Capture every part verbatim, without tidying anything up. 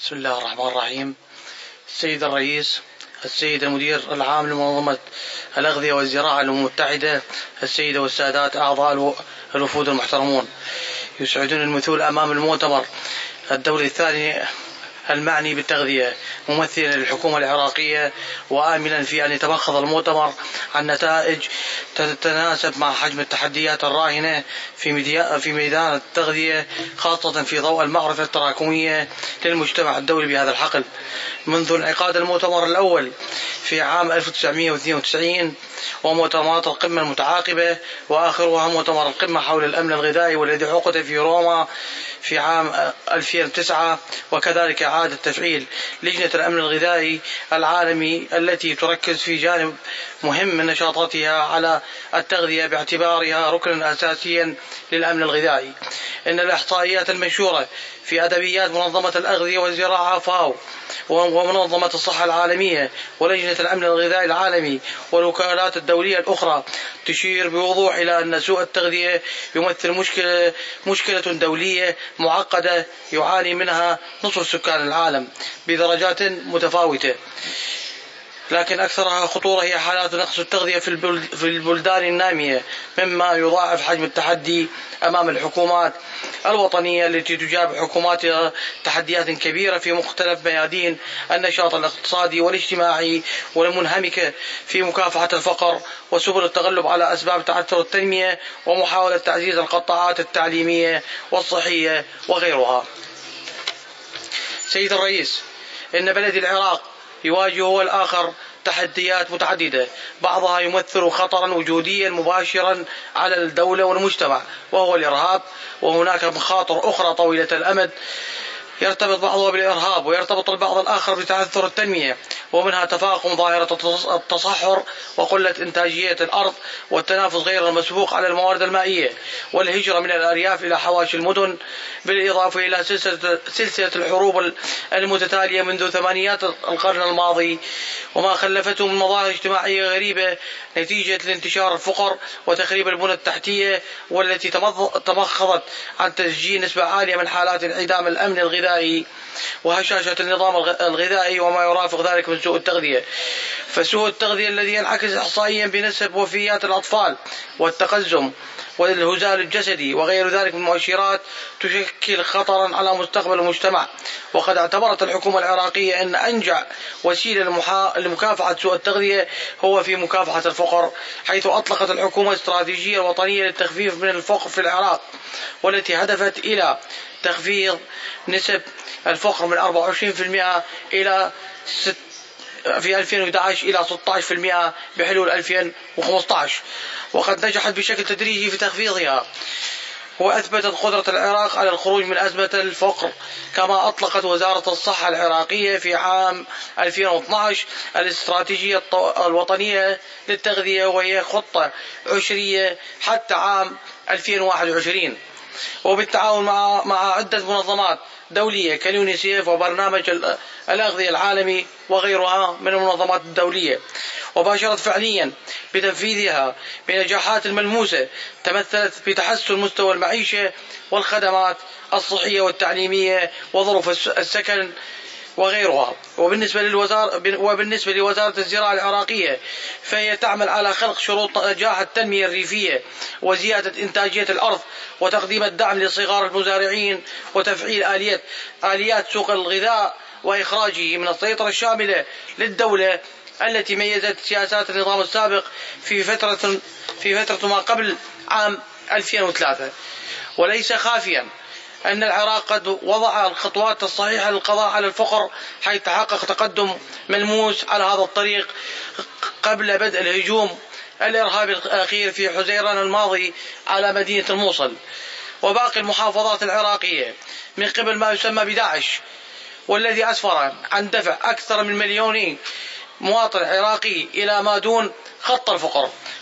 بسم الله الرحمن الرحيم. السيد الرئيس، السيد المدير العام لمنظمة الأغذية والزراعة الأمم المتحدة، السيدة والسادات أعضاء الوفود المحترمون، يسعدون المثول أمام المؤتمر الدولي الثاني المعني بالتغذية ممثلا للحكومة العراقية، وآملا في أن يتمخض المؤتمر عن نتائج تتناسب مع حجم التحديات الراهنة في ميدان التغذية، خاصة في ضوء المعرفة التراكمية للمجتمع الدولي بهذا الحقل. منذ انعقاد المؤتمر الأول في عام ألف وتسعمئة واثنين وتسعين ومؤتمرات القمة المتعاقبة، وآخرها مؤتمر القمة حول الأمن الغذائي والذي عقد في روما في عام ألفين وتسعة، وكذلك إعادة تفعيل لجنة الأمن الغذائي العالمي التي تركز في جانب مهم من نشاطاتها على التغذية باعتبارها ركنا أساسيا للأمن الغذائي. إن الإحصائيات المنشورة في أدبيات منظمة الأغذية والزراعة فاو ومنظمة الصحة العالمية ولجنة الأمن الغذائي العالمي والوكالات الدولية الأخرى تشير بوضوح إلى أن سوء التغذية يمثل مشكلة, مشكلة دولية معقدة يعاني منها نصف سكان العالم بدرجات متفاوتة، لكن أكثرها خطورة هي حالات نقص التغذية في البلدان النامية، مما يضاعف حجم التحدي أمام الحكومات الوطنية التي تجاب حكوماتها تحديات كبيرة في مختلف ميادين النشاط الاقتصادي والاجتماعي والمنهمكة في مكافحة الفقر وسبل التغلب على أسباب تعثر التنمية ومحاولة تعزيز القطاعات التعليمية والصحية وغيرها. سيد الرئيس، إن بلد العراق يواجه هو الآخر تحديات متعددة، بعضها يمثل خطرا وجوديا مباشرا على الدولة والمجتمع وهو الإرهاب، وهناك مخاطر أخرى طويلة الأمد يرتبط بعضها بالإرهاب ويرتبط البعض الآخر بتعثر التنمية، ومنها تفاقم ظاهرة التصحر وقلة إنتاجية الأرض والتنافس غير المسبوق على الموارد المائية والهجرة من الأرياف إلى حواشي المدن، بالإضافة إلى سلسلة, سلسلة الحروب المتتالية منذ ثمانينات القرن الماضي وما خلفته من مظاهر اجتماعية غريبة نتيجة لانتشار الفقر وتخريب البنى التحتية، والتي تمخضت عن تسجيل نسبة عالية من حالات انعدام الأمن الغذائي وهشاشة النظام الغذائي وما يرافق ذلك من سوء التغذية. فسوء التغذية الذي ينعكس إحصائيا بنسب وفيات الأطفال والتقزم والهزال الجسدي وغير ذلك من مؤشرات تشكل خطرا على مستقبل المجتمع. وقد اعتبرت الحكومة العراقية أن أنجع وسيلة لمكافحة سوء التغذية هو في مكافحة الفقر، حيث أطلقت الحكومة استراتيجية وطنية للتخفيف من الفقر في العراق، والتي هدفت إلى تخفيض نسب الفقر من أربعة وعشرين بالمئة إلى في ألفين وأحد عشر إلى ستة عشر بالمئة بحلول ألفين وخمسة عشر، وقد نجحت بشكل تدريجي في تخفيضها، وأثبتت قدرة العراق على الخروج من أزمة الفقر. كما أطلقت وزارة الصحة العراقية في عام ألفين واثني عشر الاستراتيجية الوطنية للتغذية، وهي خطة عشرية حتى عام ألفين وواحد وعشرين، وبالتعاون مع مع عدة منظمات دولية كاليونيسيف وبرنامج الأغذية العالمي وغيرها من المنظمات الدولية، وباشرت فعليا بتنفيذها بنجاحات ملموسة تمثلت في تحسن مستوى المعيشة والخدمات الصحية والتعليمية وظروف السكن وغيرها. وبالنسبة للوزارة وبالنسبة لوزارة الزراعة العراقية فهي تعمل على خلق شروط نجاح التنمية الريفية وزيادة إنتاجية الأرض وتقديم الدعم لصغار المزارعين وتفعيل آليات آليات سوق الغذاء وإخراجه من السيطرة الشاملة للدولة التي ميزت سياسات النظام السابق في فترة في فترة ما قبل عام ألفين وثلاثة. وليس خافيا أن العراق قد وضع الخطوات الصحيحة للقضاء على الفقر، حيث تحقق تقدم ملموس على هذا الطريق قبل بدء الهجوم الإرهابي الأخير في حزيران الماضي على مدينة الموصل وباقي المحافظات العراقية من قبل ما يسمى بداعش، والذي أسفر عن دفع أكثر من مليونين مواطن عراقي إلى ما دون خط الفقر.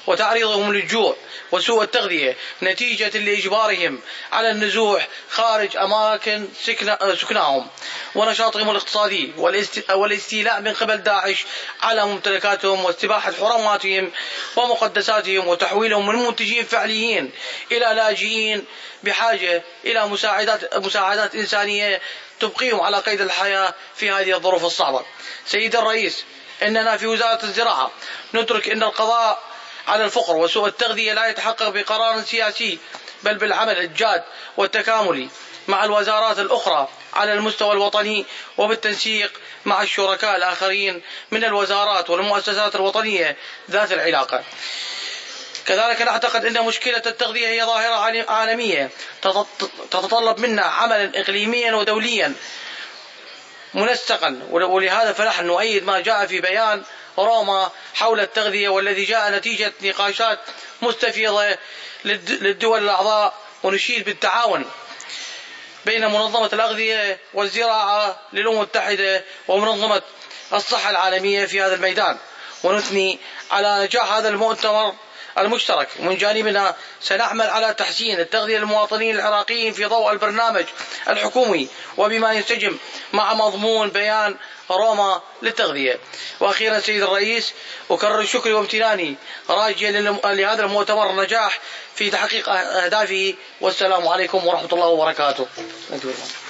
وتعريضهم للجوع وسوء التغذية نتيجة لإجبارهم على النزوح خارج أماكن سكنهم ونشاطهم الاقتصادي والاستيلاء من قبل داعش على ممتلكاتهم واستباحة حرماتهم ومقدساتهم وتحويلهم من منتجين فعليين إلى لاجئين بحاجة إلى مساعدات, مساعدات إنسانية تبقيهم على قيد الحياة في هذه الظروف الصعبة. سيد الرئيس، إننا في وزارة الزراعة ندرك أن القضاء على الفقر وسوء التغذية لا يتحقق بقرار سياسي بل بالعمل الجاد والتكاملي مع الوزارات الأخرى على المستوى الوطني وبالتنسيق مع الشركاء الآخرين من الوزارات والمؤسسات الوطنية ذات العلاقة. كذلك نعتقد أن مشكلة التغذية هي ظاهرة عالمية تتطلب منا عملا إقليميا ودوليا منسقا، ولهذا فنحن نؤيد ما جاء في بيان روما حول التغذية والذي جاء نتيجة نقاشات مستفيضة للدول الأعضاء، ونشيد بالتعاون بين منظمة الأغذية والزراعة للأمم المتحدة ومنظمة الصحة العالمية في هذا الميدان، ونثني على نجاح هذا المؤتمر المشترك. من جانبنا سنعمل على تحسين التغذية للمواطنين العراقيين في ضوء البرنامج الحكومي وبما ينسجم مع مضمون بيان روما للتغذية. وأخيرا سيد الرئيس، أكرر شكري وامتناني راجيا لهذا المؤتمر النجاح في تحقيق أهدافه، والسلام عليكم ورحمة الله وبركاته.